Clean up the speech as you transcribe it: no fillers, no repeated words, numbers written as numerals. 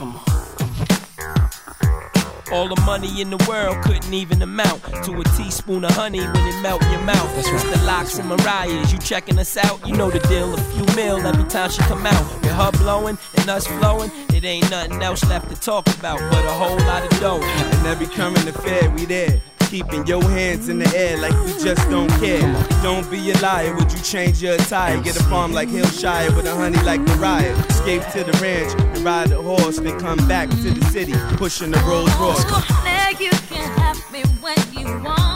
Come on. All the money in the world couldn't even amount to a teaspoon of honey when it melt in your mouth. That's right. The Locks and Mariah's, you checking us out? You know the deal, a few mil every time she come out. With her blowing and us flowing, it ain't nothing else left to talk about but a whole lot of dough. And every current affair, we there. Keeping your hands in the air like we just don't care. Don't be a liar, would you change your attire? Get a farm like Hillshire with a honey like Mariah. Escape to the ranch and ride a horse, then come back to the city, pushing the Rolls Royce. Now you can have me when you want.